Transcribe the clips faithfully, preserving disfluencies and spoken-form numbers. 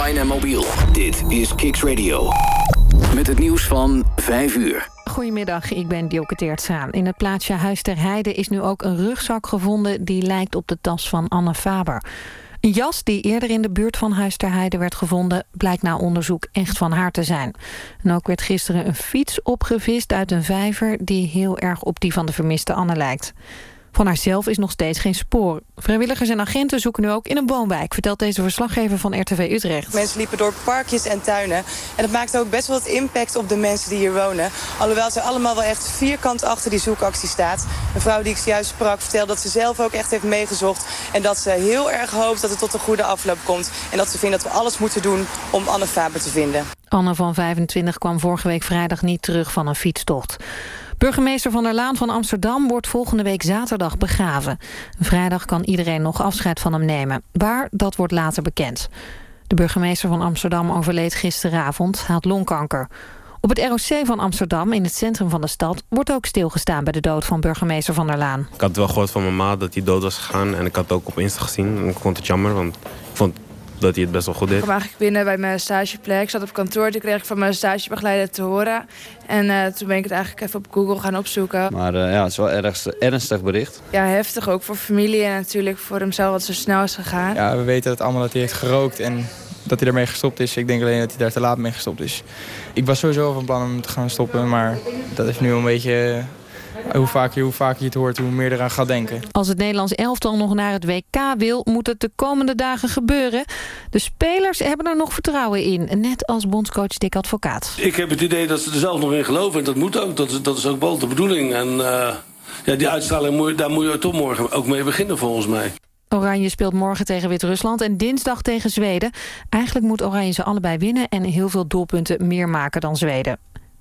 online en mobiel. Dit is Kicks Radio. Met het nieuws van vijf uur. Goedemiddag, ik ben Dielke Teertstra. In het plaatsje Huis ter Heide is nu ook een rugzak gevonden die lijkt op de tas van Anne Faber. Een jas die eerder in de buurt van Huis ter Heide werd gevonden, blijkt na onderzoek echt van haar te zijn. En ook werd gisteren een fiets opgevist uit een vijver die heel erg op die van de vermiste Anne lijkt. Van haarzelf is nog steeds geen spoor. Vrijwilligers en agenten zoeken nu ook in een woonwijk, vertelt deze verslaggever van R T V Utrecht. Mensen liepen door parkjes en tuinen. En dat maakte ook best wel wat impact op de mensen die hier wonen. Alhoewel ze allemaal wel echt vierkant achter die zoekactie staat. Een vrouw die ik zojuist sprak vertelde dat ze zelf ook echt heeft meegezocht. En dat ze heel erg hoopt dat het tot een goede afloop komt. En dat ze vindt dat we alles moeten doen om Anne Faber te vinden. Anne van vijfentwintig kwam vorige week vrijdag niet terug van een fietstocht. Burgemeester Van der Laan van Amsterdam wordt volgende week zaterdag begraven. Vrijdag kan iedereen nog afscheid van hem nemen. Waar, dat wordt later bekend. De burgemeester van Amsterdam overleed gisteravond, had longkanker. Op het R O C van Amsterdam, in het centrum van de stad, wordt ook stilgestaan bij de dood van burgemeester Van der Laan. Ik had wel gehoord van mijn ma dat hij dood was gegaan en ik had het ook op Insta gezien. En ik vond het jammer, want ik vond dat hij het best wel goed deed. Ik kwam eigenlijk binnen bij mijn stageplek. Ik zat op kantoor, toen kreeg ik van mijn stagebegeleider te horen. En uh, toen ben ik het eigenlijk even op Google gaan opzoeken. Maar uh, ja, het is wel erg ernstig bericht. Ja, heftig ook voor familie en natuurlijk voor hemzelf wat zo snel is gegaan. Ja, we weten het allemaal dat hij heeft gerookt en dat hij ermee gestopt is. Ik denk alleen dat hij daar te laat mee gestopt is. Ik was sowieso van plan om te gaan stoppen, maar dat is nu een beetje... Hoe vaker, hoe vaker je het hoort, hoe meer eraan gaat denken. Als het Nederlands elftal nog naar het W K wil, moet het de komende dagen gebeuren. De spelers hebben er nog vertrouwen in, net als bondscoach Dick Advocaat. Ik heb het idee dat ze er zelf nog in geloven en dat moet ook. Dat is, dat is ook wel de bedoeling. En uh, ja, die uitstraling, daar moet je toch morgen ook mee beginnen volgens mij. Oranje speelt morgen tegen Wit-Rusland en dinsdag tegen Zweden. Eigenlijk moet Oranje ze allebei winnen en heel veel doelpunten meer maken dan Zweden.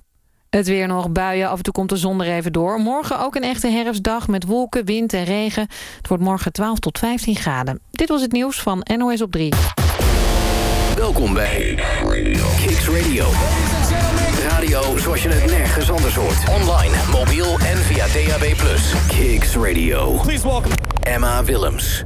Het weer nog, buien, af en toe komt de zon er even door. Morgen ook een echte herfstdag met wolken, wind en regen. Het wordt morgen twaalf tot vijftien graden. Dit was het nieuws van N O S op drie. Welkom bij Kicks Radio. Radio zoals je het nergens anders hoort. Online, mobiel en via D A B plus. Kicks Radio. Please welcome Emma Willems.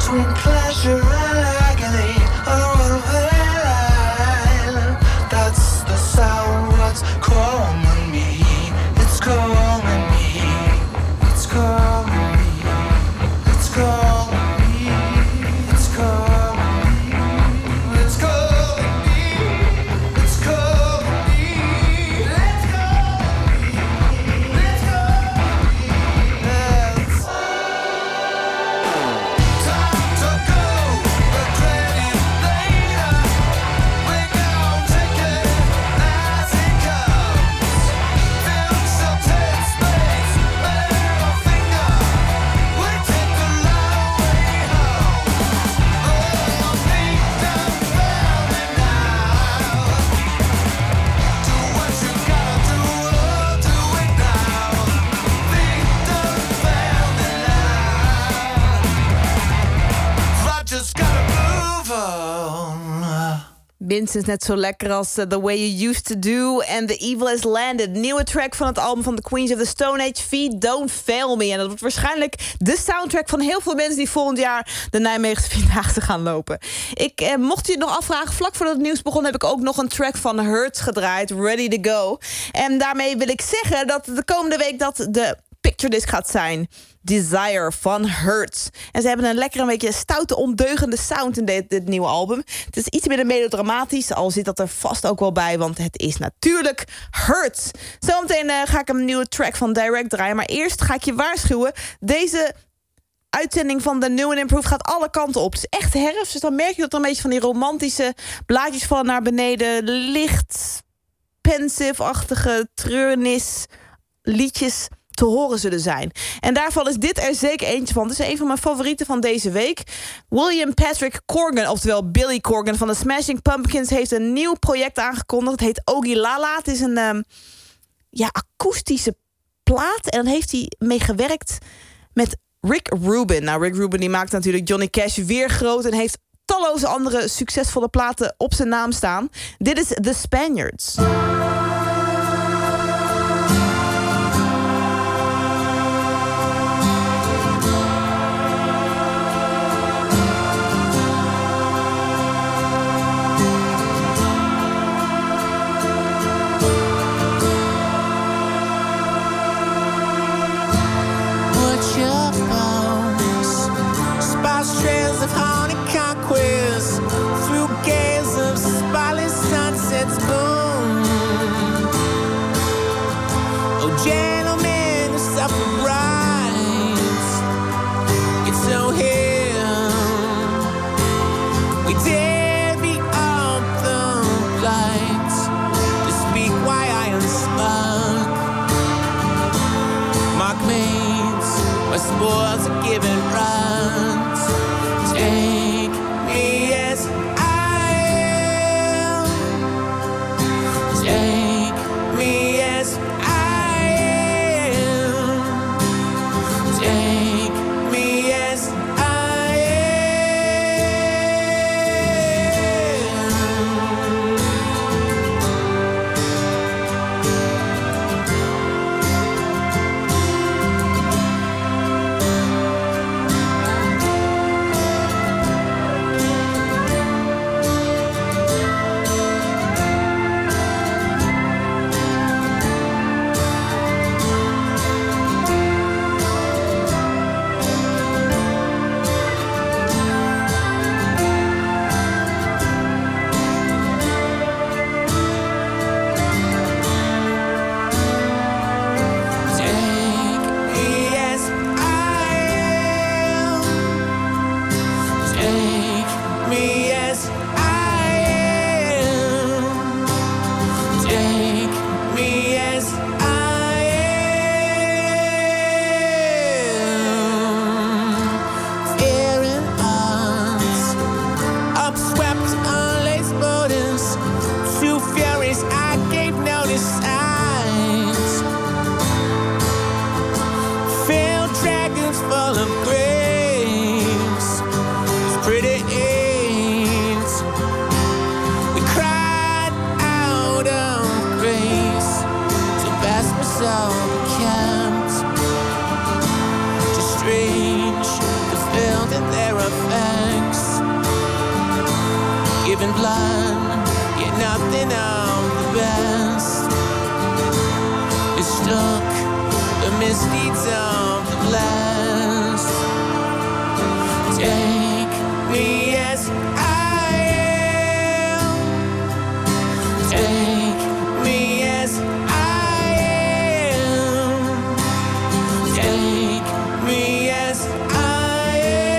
between pleasure and agony, on a runaway line. That's the sound what's calling me. It's calling me. It's calling me. It's calling me. It's calling me. It's calling me. It's calling me. Let's go. Let's go. Let's time to go. Regret it later. We gon' take it as it comes. Feel so tense space. Middle finger. We take the long way home. Oh, think done found it now. Do what you gotta do. Oh, do it now. Think done found it now. I just gotta move on. Minstens net zo lekker als uh, The Way You Used To Do en The Evil Has Landed. Nieuwe track van het album van The Queens of the Stone Age, Feet Don't Fail Me. En dat wordt waarschijnlijk de soundtrack van heel veel mensen die volgend jaar de Nijmeegse Vierdaagse gaan lopen. Ik, eh, mocht je het nog afvragen, vlak voordat het nieuws begon heb ik ook nog een track van Hurts gedraaid, Ready To Go. En daarmee wil ik zeggen dat de komende week dat de Picture Disc gaat zijn. Desire van Hurts. En ze hebben een lekker een beetje stoute, ondeugende sound in dit, dit nieuwe album. Het is iets minder melodramatisch, al zit dat er vast ook wel bij, want het is natuurlijk Hurts. Zometeen uh, ga ik een nieuwe track van Direct draaien, maar eerst ga ik je waarschuwen. Deze uitzending van de New and Improved gaat alle kanten op. Het is echt herfst, dus dan merk je dat er een beetje van die romantische blaadjes vallen naar beneden. Licht, pensive-achtige treurnis, liedjes te horen zullen zijn. En daarvan is dit er zeker eentje van. Het is een van mijn favorieten van deze week. William Patrick Corgan, oftewel Billy Corgan van de Smashing Pumpkins, heeft een nieuw project aangekondigd. Het heet Ogilala. Het is een um, ja, akoestische plaat. En dan heeft hij mee gewerkt met Rick Rubin. Nou, Rick Rubin die maakt natuurlijk Johnny Cash weer groot en heeft talloze andere succesvolle platen op zijn naam staan. Dit is The Spaniards. Trails of honey conquest through gales of spotted sunsets boom. Oh, gentlemen who suffer brides, it's so here we dare be out the lights to speak why I unspoke. Mark mates, my spoils are given runs. Take me as I am. deeds of the blessed. Take me as I am. Take me as I am. Take me as I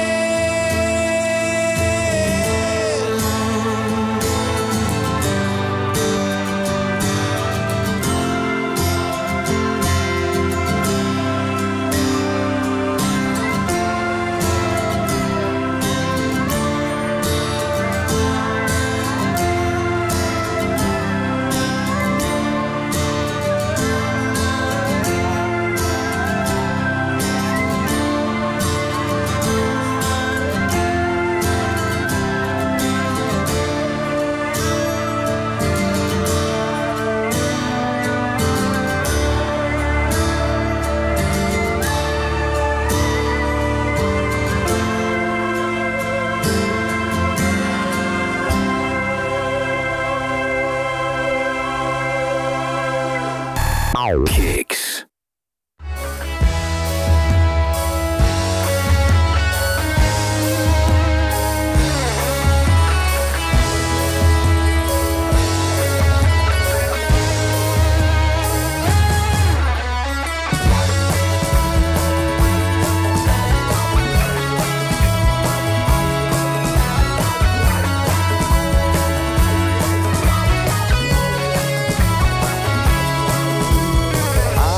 Kicks. I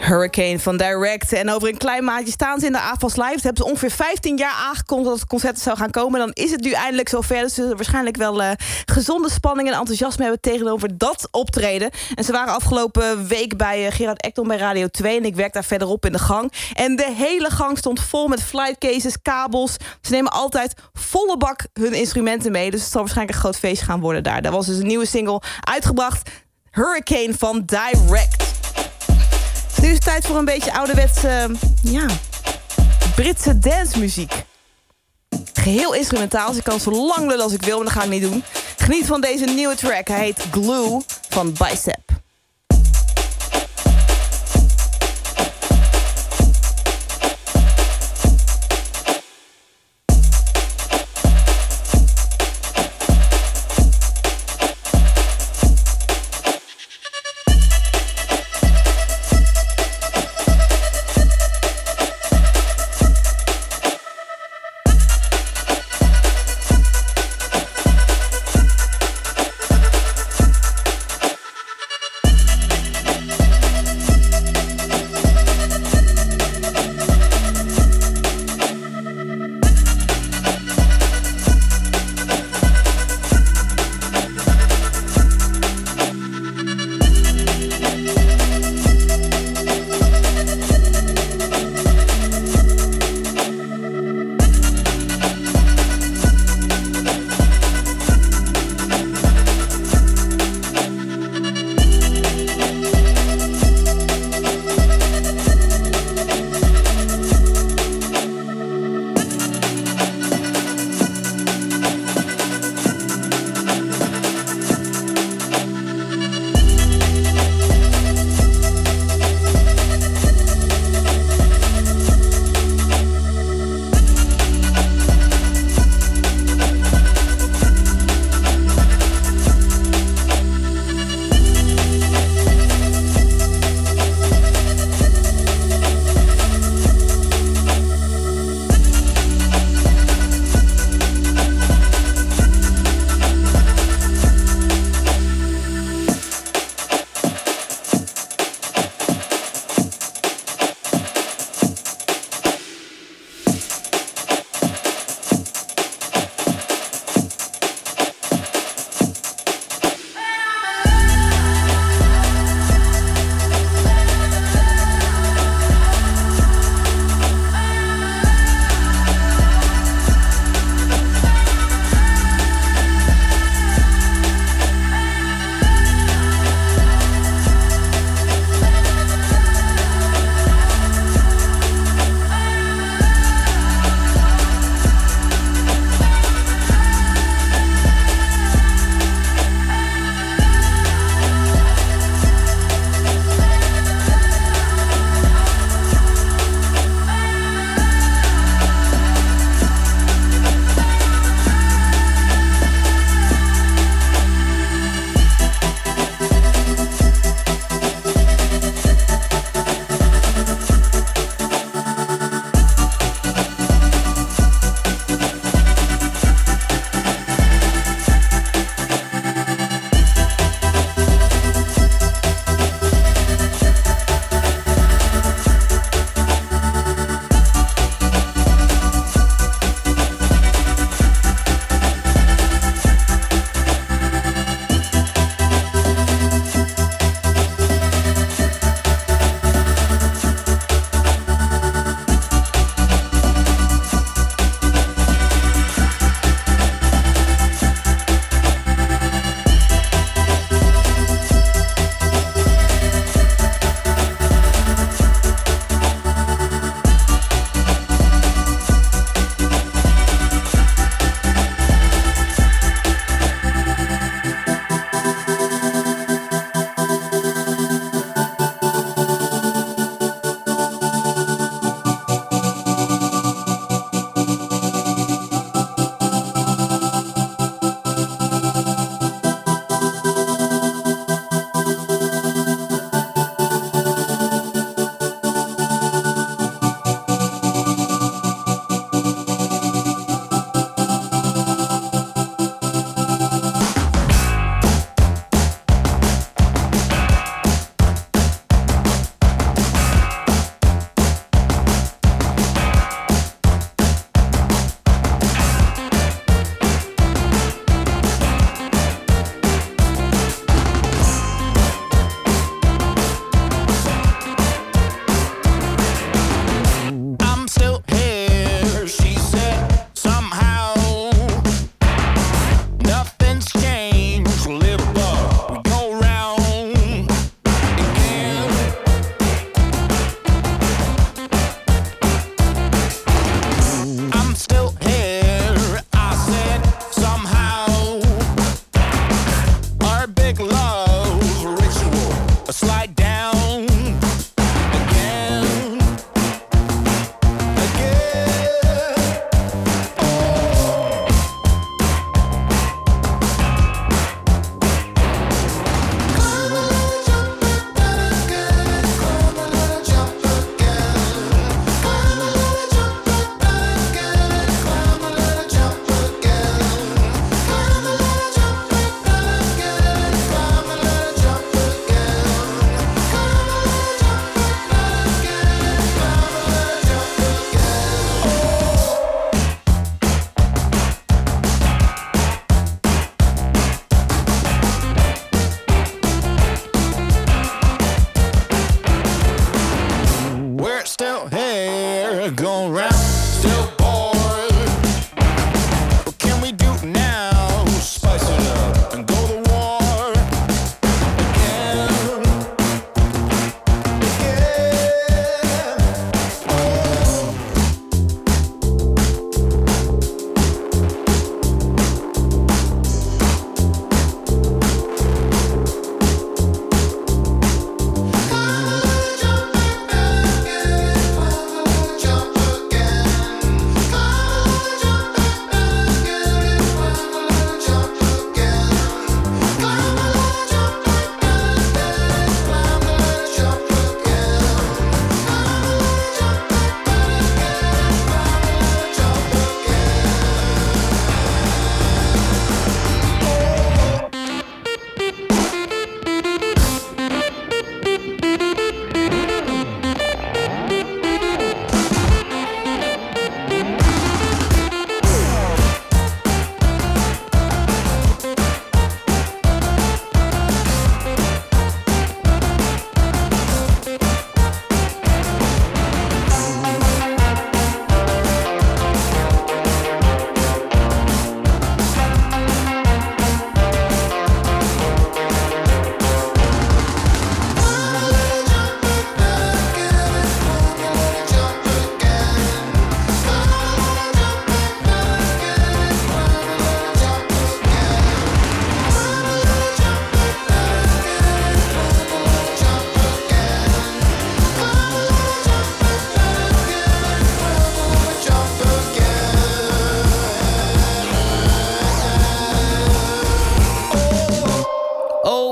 Hurricane van Direct. En over een klein maandje staan ze in de A F A S Live. Ze hebben ze ongeveer vijftien jaar aangekondigd dat het concert zou gaan komen. Dan is het nu eindelijk zover. Dus ze zullen waarschijnlijk wel uh, gezonde spanning en enthousiasme hebben tegenover dat optreden. En ze waren afgelopen week bij uh, Gerard Ekdom bij Radio twee. En ik werk daar verderop in de gang. En de hele gang stond vol met flightcases, kabels. Ze nemen altijd volle bak hun instrumenten mee. Dus het zal waarschijnlijk een groot feest gaan worden daar. Daar was dus een nieuwe single uitgebracht. Hurricane van Direct. Nu is het tijd voor een beetje ouderwetse, ja, Britse dancemuziek. Geheel instrumentaal, dus ik kan zo lang lullen als ik wil, maar dat ga ik niet doen. Geniet van deze nieuwe track. Hij heet Glue van Bicep.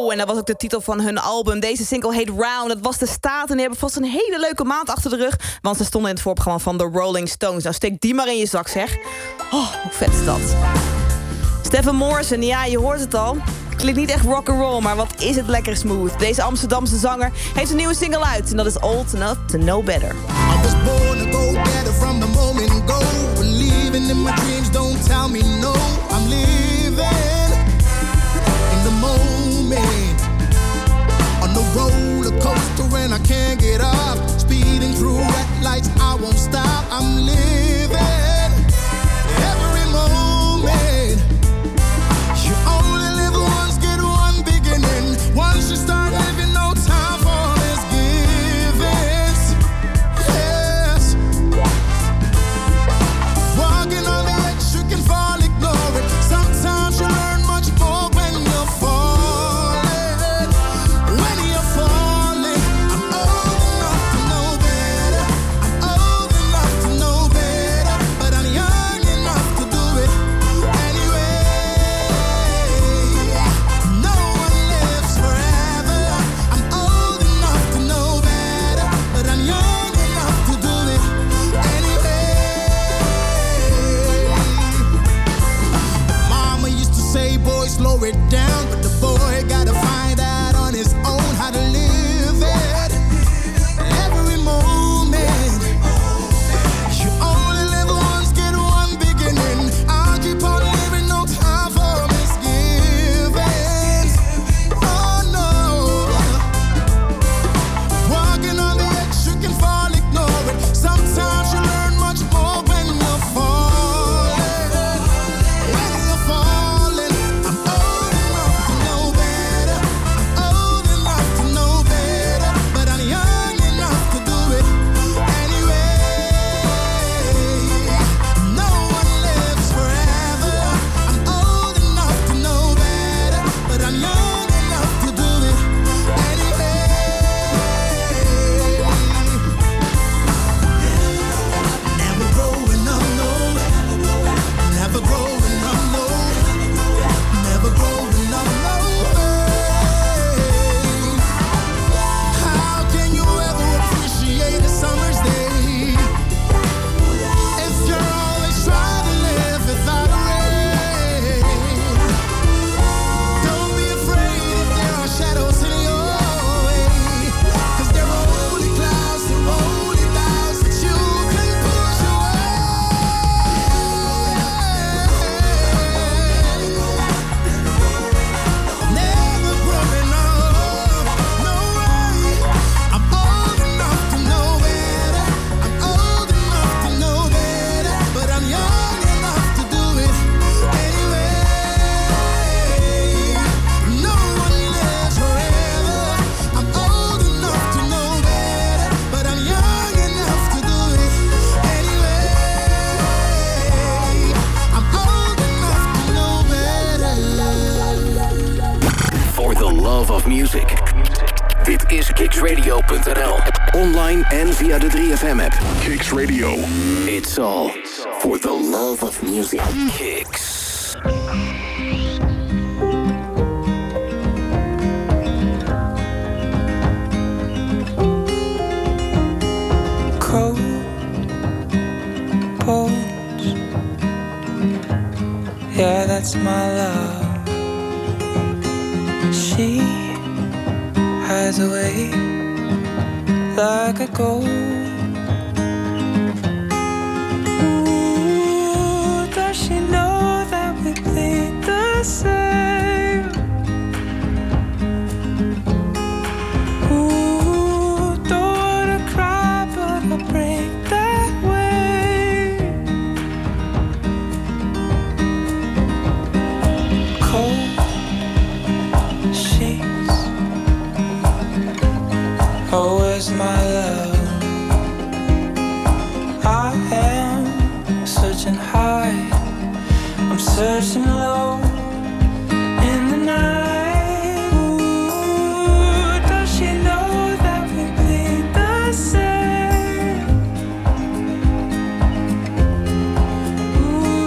Go. En dat was ook de titel van hun album. Deze single heet Round. Dat was de staat en die hebben vast een hele leuke maand achter de rug. Want ze stonden in het voorprogramma van The Rolling Stones. Nou, steek die maar in je zak, zeg. Oh, hoe vet is dat? Stefan Morrison, ja, je hoort het al. Klinkt niet echt rock'n'roll, maar wat is het lekker smooth. Deze Amsterdamse zanger heeft een nieuwe single uit. En dat is Old Enough to Know Better. I was born to go better from the moment go. Believing in my dreams, don't tell me no. I'm living in the moment. On the roller coaster and I can't get up. Speeding through red lights, I won't stop. I'm living every moment. You only live once, get one beginning. Once you start living, no time for misgivings. Yes. Walking on the edge, you can fall, ignore it. Sometimes you learn much more when you're falling. When you're falling, I'm old enough to know better. I'm old enough to know better, but I'm young enough to do it anyway. No one lives forever. I'm old enough to know better, but I'm young enough to do it anyway. Mama used to say, boy, slow it down, but the boy gotta find out on his own how to live it. Every moment, you only live once, get one beginning. I'll keep on living, no time for misgivings. Oh no, walking on the edge, you can fall, ignore it. Sometimes you learn much more when you're falling. When you're falling, I'm old enough to know better. I'm old enough to know better, but I'm young enough to do it anyway. No one lives forever. I'm old enough to know better, but I'm young enough to do it anyway. Never growing up, no. Never growing up, no. Never growing up, no. How can you ever appreciate a summer's day if you're always trying to live without rain? Don't be afraid if there are shadows in your way, 'cause there are only clouds, there are only clouds that you can push away. Never growing up, no way. I'm old enough to know better. I'm old enough to know better, but I'm young enough to do it anyway. No one lives forever. I'm old enough to know better, but I'm young enough to do it anyway. I'm old enough to know better. For the love of music. Dit is kicks radio punt n l. Online en via de drie F M app. Kicks Radio. It's all for the love of music. Kicks. Cold bones, yeah, that's my love. She hides away like a ghost. Ooh, does she know that we think the same? Ooh, don't wanna cry, but I'll break that way. Cold sheets. Oh, where's my love? I am searching high, I'm searching low in the night. Ooh, does she know that we think the same?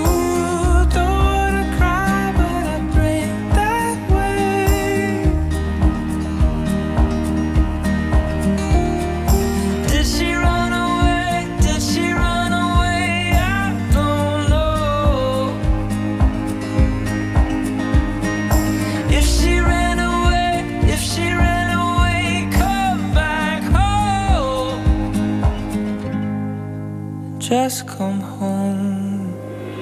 Ooh, don't wanna cry, but I break that way. just come home.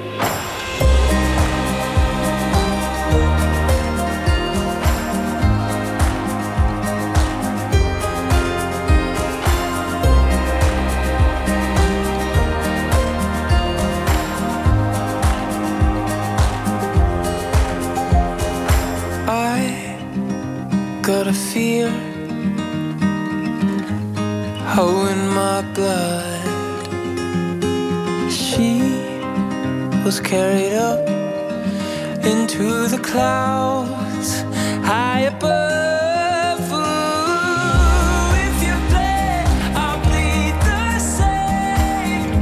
Got a fear, oh, in my blood. She was carried up into the clouds high above. Ooh, if you play, I'll bleed the same.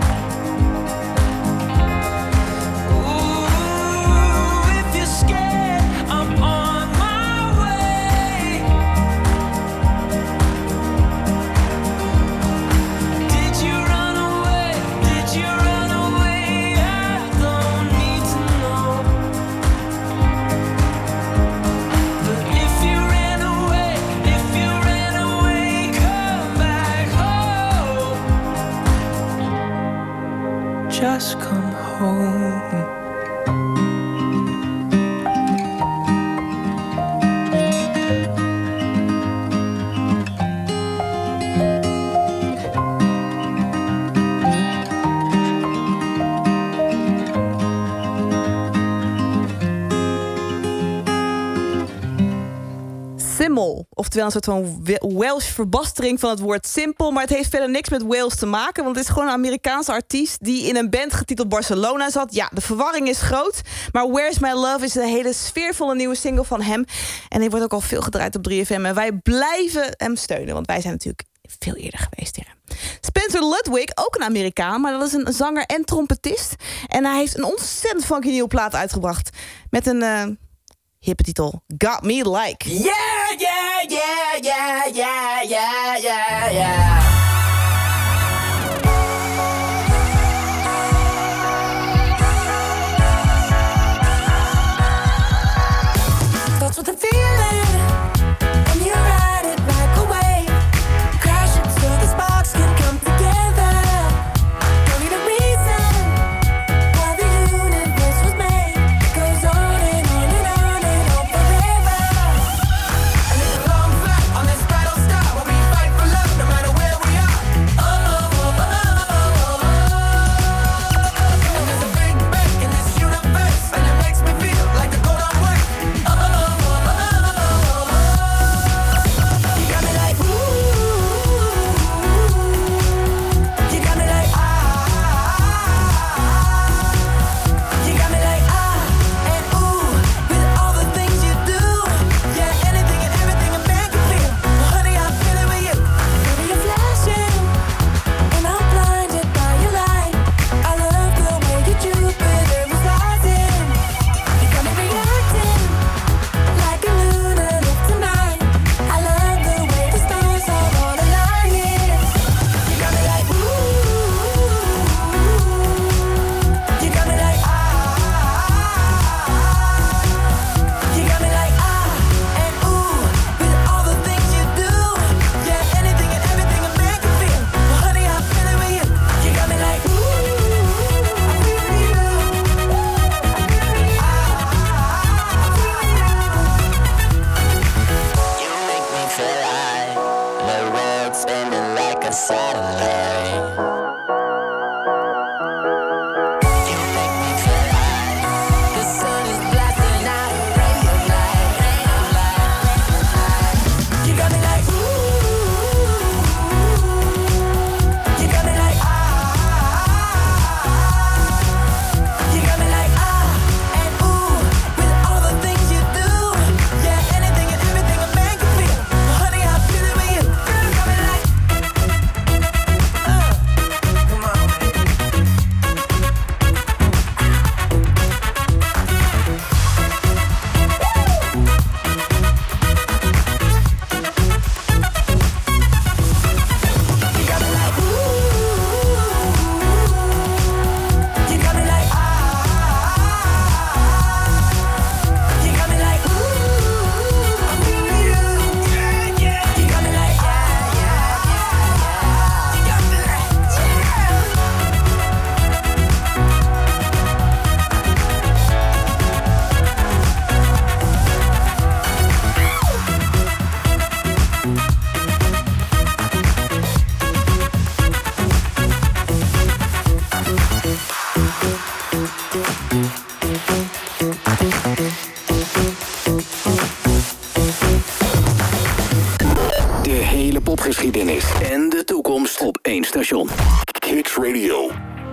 Ooh, if you're scared, I'm on my way. Did you run away? Did you run away? I don't need to know. But if you ran away, if you ran away, come back home. Just come home. Simmel, oftewel een soort van Welsh verbastering van het woord simpel, maar het heeft verder niks met Wales te maken, want het is gewoon een Amerikaanse artiest die in een band getiteld Barcelona zat. Ja, de verwarring is groot, maar Where's My Love is een hele sfeervolle nieuwe single van hem en die wordt ook al veel gedraaid op drie F M en wij blijven hem steunen, want wij zijn natuurlijk veel eerder geweest hier. Spencer Ludwig, ook een Amerikaan, maar dat is een zanger en trompetist en hij heeft een ontzettend funky nieuwe plaat uitgebracht met een uh, hippe titel, Got Me Like. Yeah, yeah, yeah, yeah, yeah, yeah, yeah, yeah. That's what the feeling, and you ride it like a wave. Crash it so the sparks can come together. Don't need a reason why the universe was made. It goes on and on and on and on forever. And it's a long flight on this battle star where we fight for love no matter where. geschiedenis en de toekomst op één station. Kicks Radio.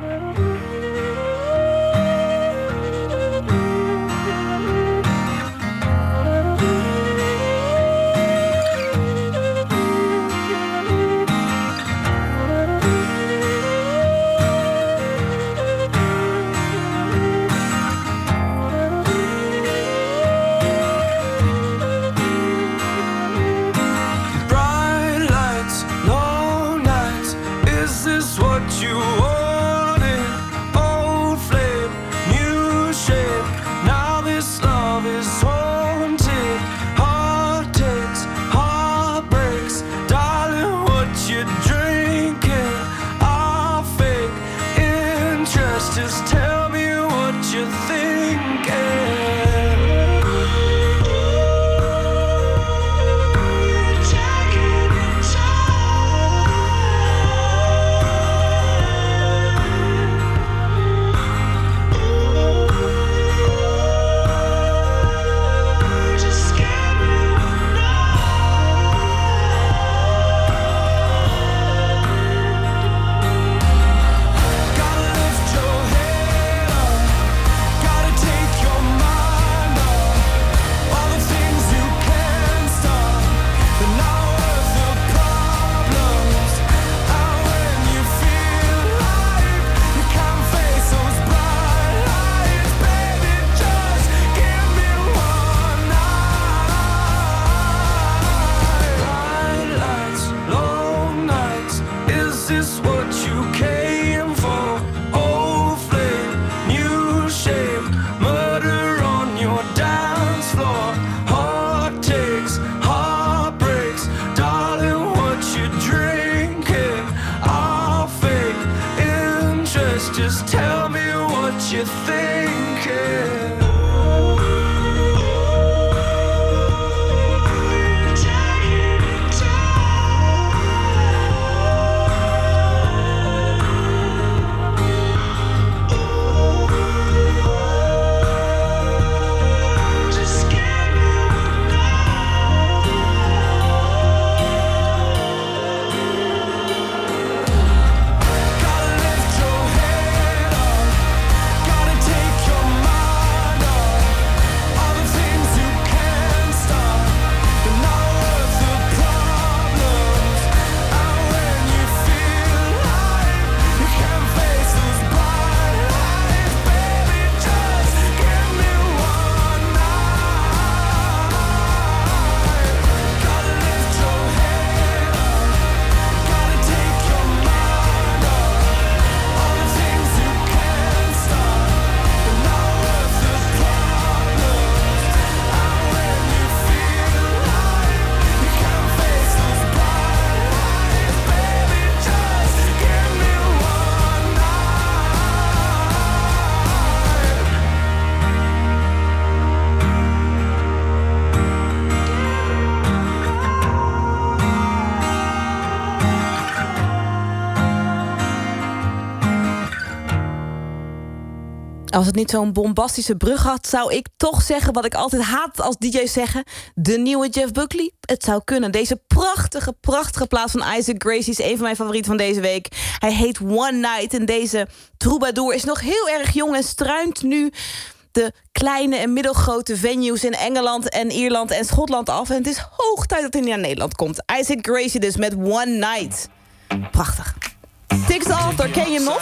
Als het niet zo'n bombastische brug had, zou ik toch zeggen wat ik altijd haat als D J's zeggen. De nieuwe Jeff Buckley? Het zou kunnen. Deze prachtige, prachtige plaat van Isaac Gracie is een van mijn favorieten van deze week. Hij heet One Night en deze troubadour is nog heel erg jong en struint nu de kleine en middelgrote venues in Engeland en Ierland en Schotland af. En het is hoog tijd dat hij naar Nederland komt. Isaac Gracie dus met One Night. Prachtig. Ticks Off, daar ken je hem nog?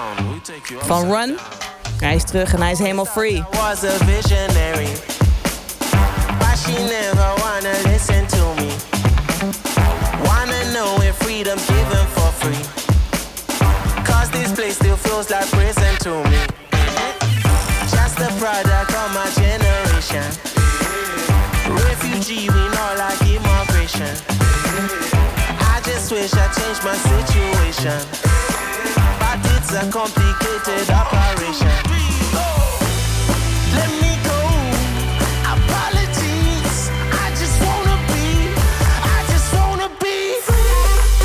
Van Run. Hij is terug en hij is helemaal free. Was a visionary, but she never wanna listen to me. Wanna know if freedom given for free, cause this place still feels like prison to me. Just a product of my generation, refugee we know like immigration. I just wish I changed my situation, but it's a complicated operation. Let me go, apologies. I just wanna be, I just wanna be free.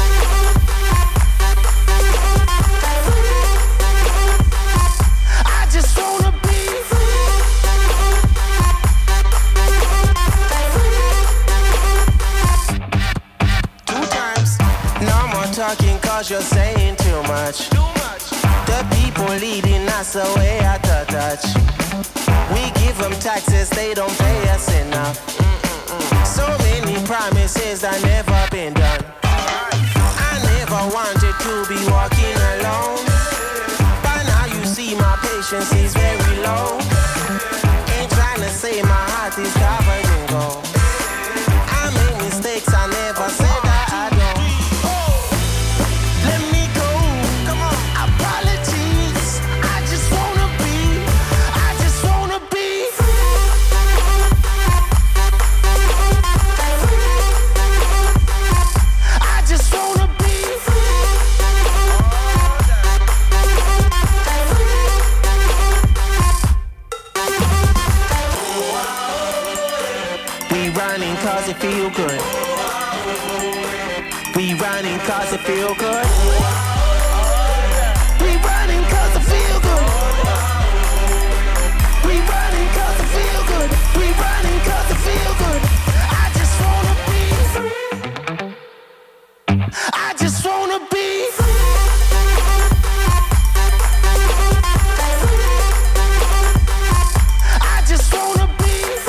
I just wanna be free. Two times, talking cause you're saying too much. The people leading us away at the touch. We give them taxes, they don't pay us enough. So many promises that never been done. I never wanted to be walking alone, but now you see my patience is very low. Ain't trying to say my heart is covered in gold. I made mistakes, I never said that I don't. Let me go, come on, apologies. I just wanna be, I just wanna be I just wanna be We running cause it feel good. We running cause it feel good. We running cause it feel good. We running cause it feel good. We running cause it feel good. I just wanna be free. I just wanna be free. I just wanna be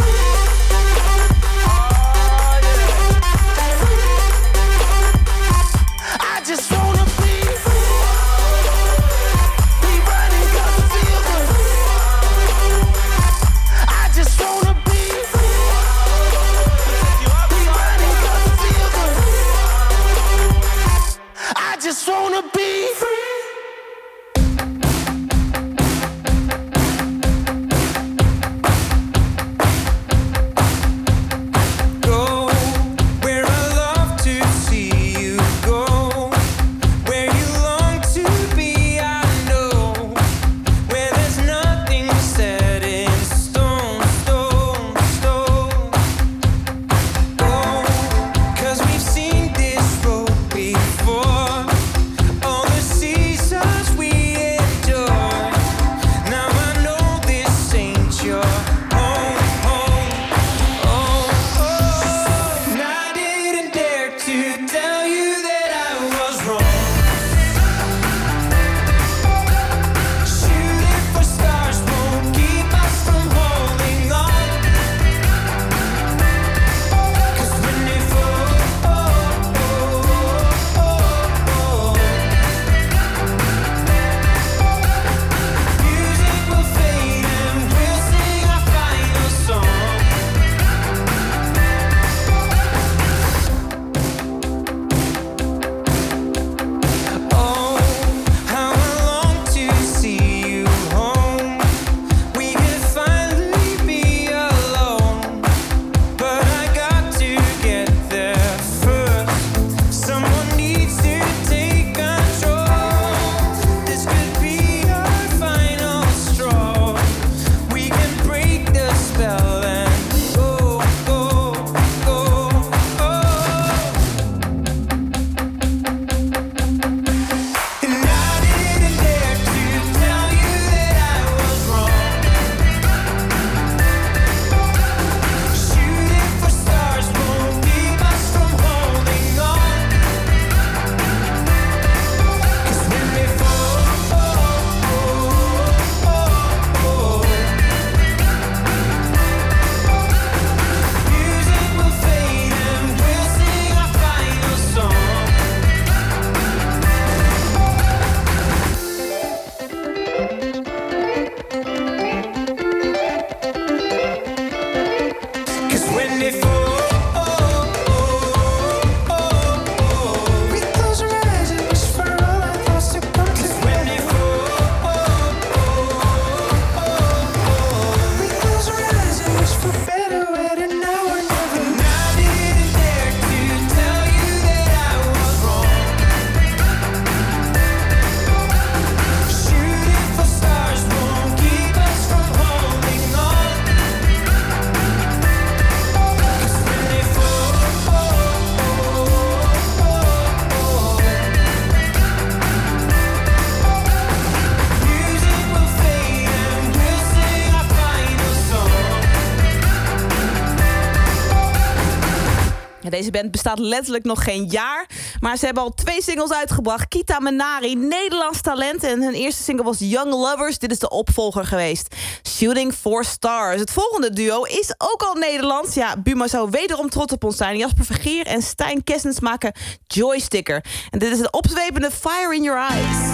I just wanna be We running cause it feel good. I just wanna be We running cause it feel good. I just wanna be free. Go where I love to see you go, where you long to be. I know where there's nothing set in stone, stone, stone. Go, 'cause we've seen this road before. All the seasons we endured. Now I know this ain't your home, home. Oh, oh, and I didn't dare to tell you that I was wrong. Shooting for stars won't keep us from holding on. 'Cause when they fall, oh, oh, oh, oh, music will fade and we'll sing our final song. Oh, how I long to see you home. We can finally be alone, but I got to get there first. Someone needs to take control. This could be our final straw. We can break the spell and go, go, go, oh. And I didn't dare to tell you that I was wrong. Shooting for stars won't keep us from holding on. 'Cause when they fall, oh, oh, oh, oh, music will fade and we'll sing our final song. Cause when they fall, oh, oh, oh, oh, we close our eyes and wish for all our thoughts to come to. 'Cause when they fall, oh, oh, oh, oh, we close our eyes and wish for better weather now or never. And I didn't dare to tell you that I was wrong. Shooting for stars won't keep us from holding on. 'Cause Ja, deze band bestaat letterlijk nog geen jaar. Maar ze hebben al twee singles uitgebracht. Kita Menari, Nederlands talent. En hun eerste single was Young Lovers. Dit is de opvolger geweest. Shooting for Stars. Het volgende duo is ook al Nederlands. Ja, Buma zou wederom trots op ons zijn. Jasper Vergeer en Stijn Kessens maken Joysticker. En dit is de opzwepende Fire in Your Eyes.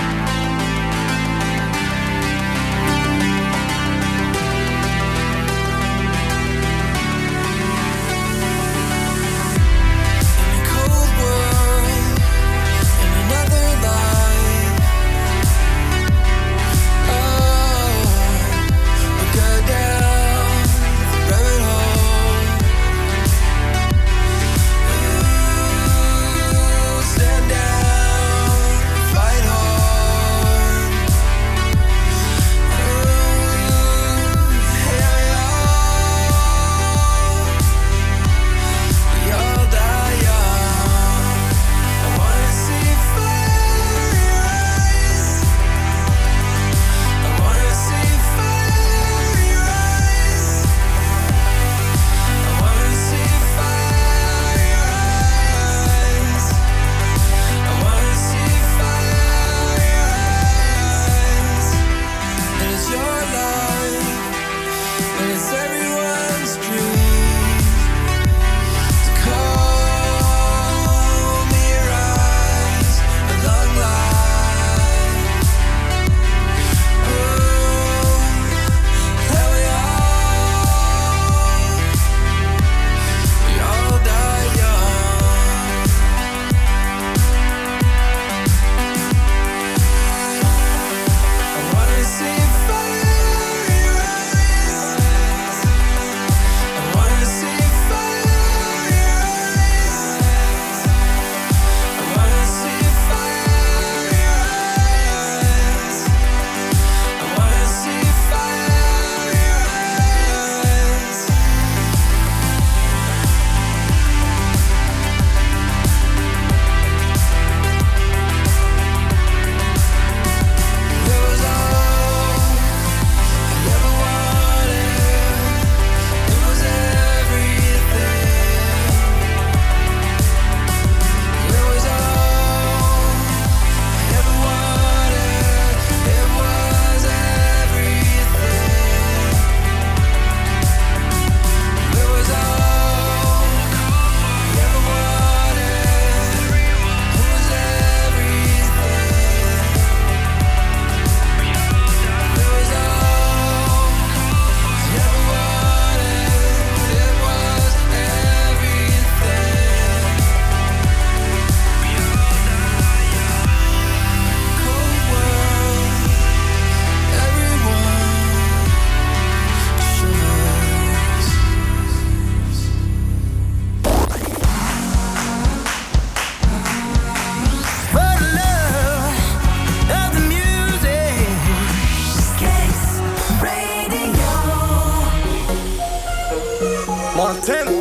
Montana.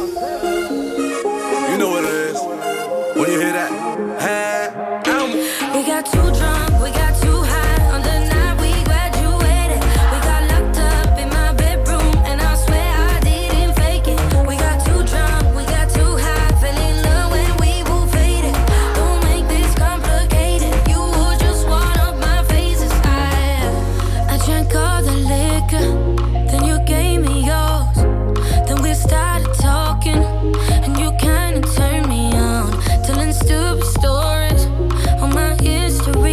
You know what it is. When you hear that, hey, I'm... We got too drunk, we got too high. On the night we graduated, we got locked up in my bedroom, and I swear I didn't fake it. We got too drunk, we got too high. Fell in love when we were faded. Don't make this complicated. You were just one of my phases. I, I drank all the liquor, then you gave me yours. Then we started talking, and you kinda turned me on, telling stupid stories on my history.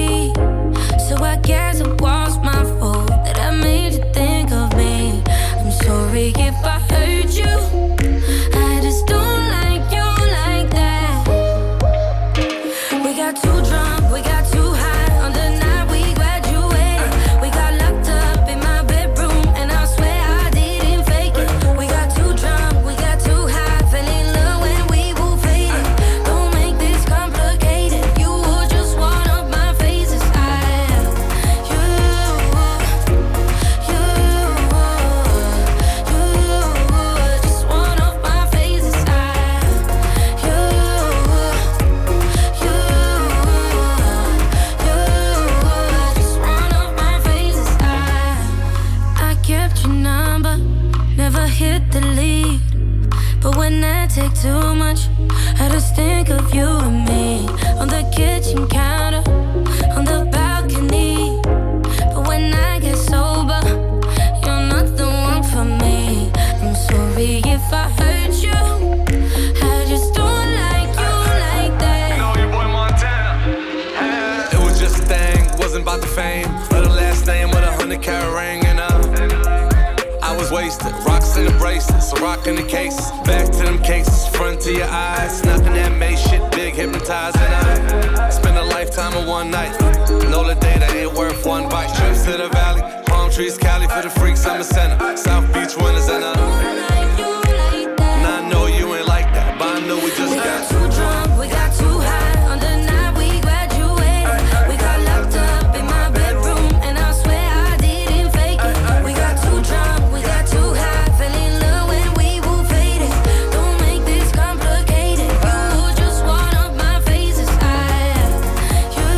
take too much. I just think of you and me on the kitchen counter, on the balcony. But when I get sober, you're not the one for me. I'm sorry if I hurt you. I just don't like you like that. You know your boy Montana. Yeah. It was just a thing, wasn't about the fame or the last name with a hundred carat ring and uh. I was wasted, rocks in the bracelets, rocking the cases. Back to them cases, front to your eyes. Snapping that May shit, big hypnotizing. I spend a lifetime of one night. Know the day that ain't worth one bite. Trips to the valley, palm trees, Cali for the freaks, I'm a center. South Beach winners and uh. Now I know you ain't like that, but I know we just We got got too drunk, we got too high. On the night we graduated, we got locked up in my bedroom, and I swear I didn't fake it. We got too drunk, we got too high. Fell in love when we were faded. Don't make this complicated. You were just one of my phases. I, you,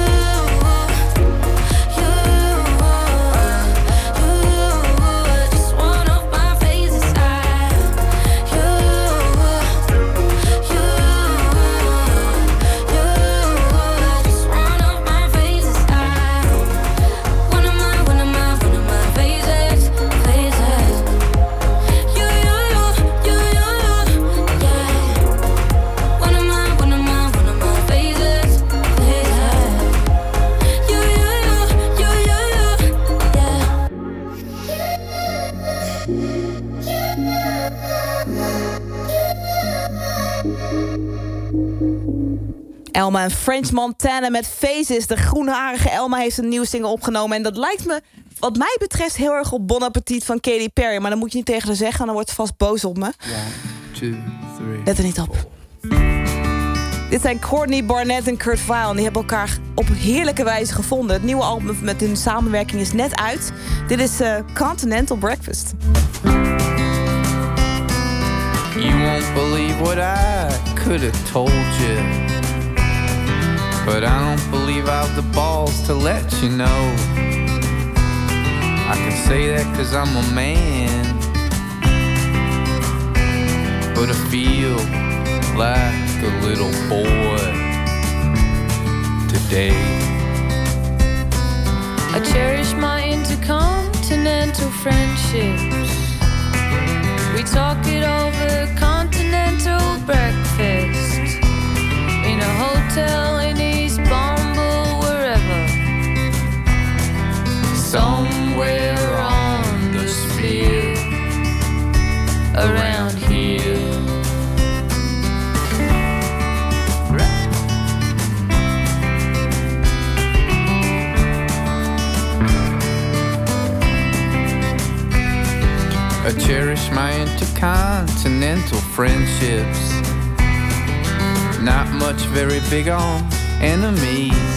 you, you, just one of my phases. I, you, you, you, just one of my phases. I, one of my, one of my, one of my phases, phases. You, you, you, you, you, yeah. One of my, one of my, one of my phases, phases. You, you, you, you, you, you, yeah. Elma en French Montana met Faces. De groenharige Elma heeft een nieuwe single opgenomen. En dat lijkt me, wat mij betreft, heel erg op Bon Appetit van Katy Perry. Maar dan moet je niet tegen haar zeggen, dan wordt ze vast boos op me. One, two, three. Let er niet op. Dit zijn Courtney Barnett en Kurt Vile. En die hebben elkaar op heerlijke wijze gevonden. Het nieuwe album met hun samenwerking is net uit. Dit is uh, Continental Breakfast. You won't believe what I could have told you, but I don't believe I've the balls to let you know. I can say that cause I'm a man, but I feel like a little boy today. I cherish my intercontinental friendships. We talk it over continental breakfast in a hotel in East Bumble, wherever. Somewhere on the sphere around here. I cherish my intercontinental friendships. Not much very big on enemies,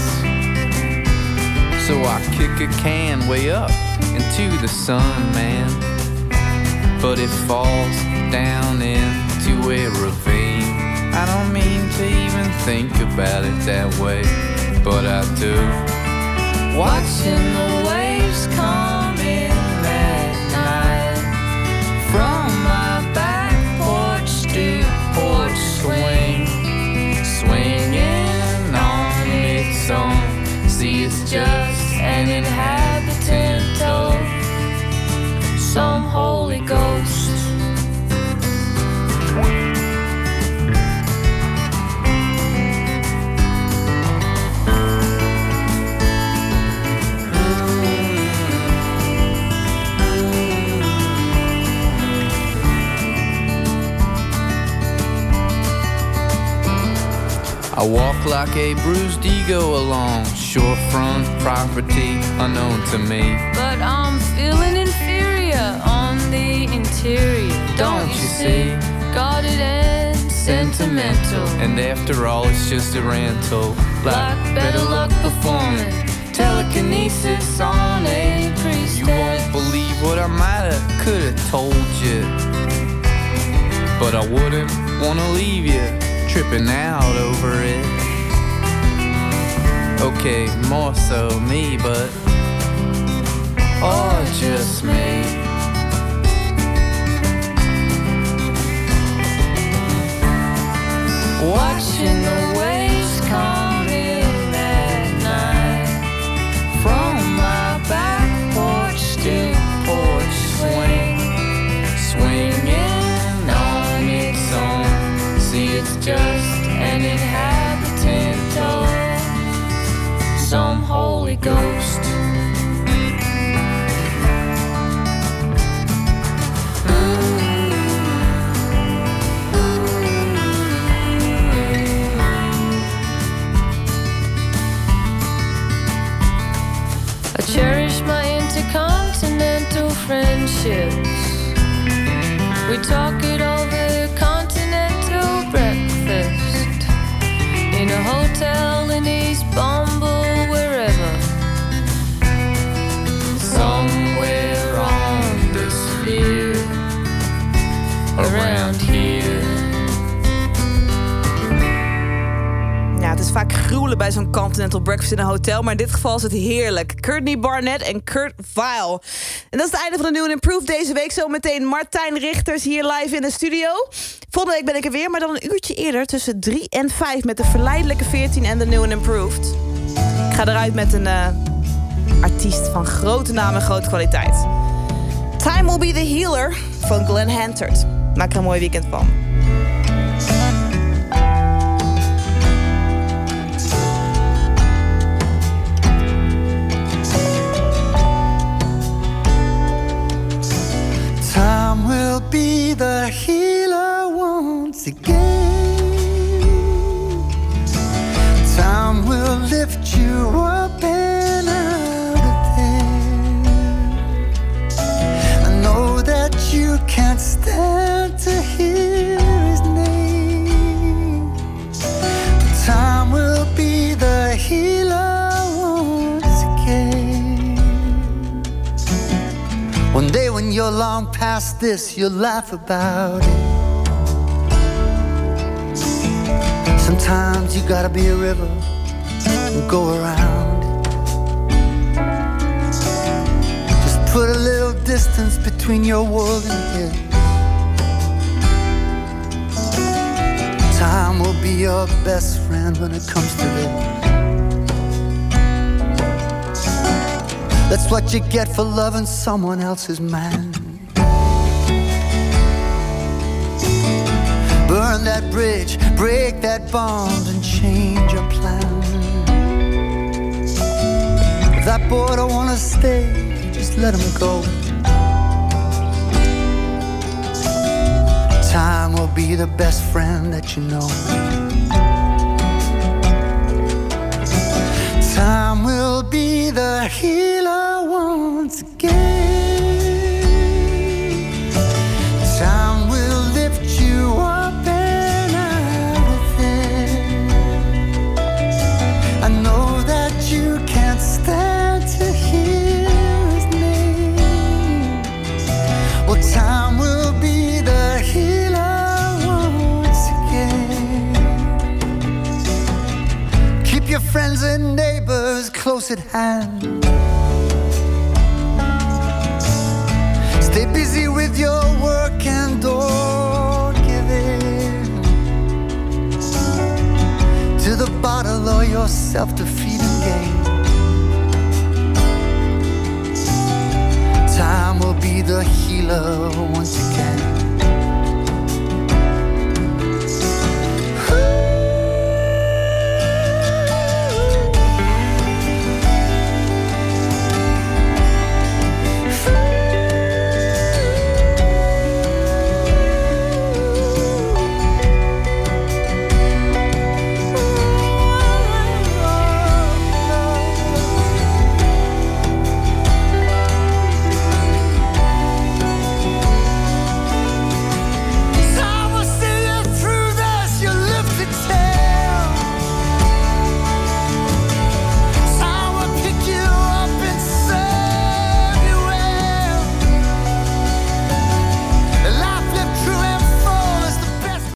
so I kick a can way up into the sun, man. But it falls down into a ravine. I don't mean to even think about it that way, but I do. Watching the waves come in at night from my back porch stoop porch swing, swinging on its own. See, it's just an inhabitant of some Holy Ghost. I walk like a bruised ego along shorefront property unknown to me. But I'm feeling inferior on the interior. Don't you see? Guarded and sentimental. And after all, it's just a rental. Like better luck performing telekinesis on a priestess. You won't believe what I might have, could have told you, but I wouldn't wanna leave you tripping out over it. Okay, more so me, but or just me. watching the waves come in at night. From my back porch to porch swing, swinging on its own. See, it's just an inhabitant of some Holy Ghost. I cherish my intercontinental friendships. We talk it over continental breakfast in a hotel in East Bumble, wherever. Somewhere on the sphere around here. Ja, het is vaak gruwelen bij zo'n continental breakfast in een hotel, maar in dit geval is het heerlijk. Courtney Barnett en Kurt Vile. En dat is het einde van de New and Improved deze week. Zometeen Martijn Richters hier live in de studio. Volgende week ben ik er weer, maar dan een uurtje eerder tussen drie en vijf met de verleidelijke veertien en de New and Improved. Ik ga eruit met een uh, artiest van grote naam en grote kwaliteit. Time Will Be The Healer van Glenn Hansard. Maak er een mooi weekend van. Time will be the healer once again. Time will lift you up and out of there. I know that you can't stand to hear his name. But time will be the healer once again. One day when you're long past this, you'll laugh about it. Sometimes you gotta be a river and go around it. Just put a little distance between your world and his. Time will be your best friend when it comes to this. That's what you get for loving someone else's man. Burn that bridge, break that bond, and change your plan. If that boy don't wanna stay, just let him go. Time will be the best friend that you know. Time will be the healer once again. Time will lift you up and out of there. I know that you can't stand to hear his name. Well, time will be the healer once again. Keep your friends and neighbors close at hand. Stay busy with your work and don't give in to the bottle or your self-defeating game. Time will be the healer once again.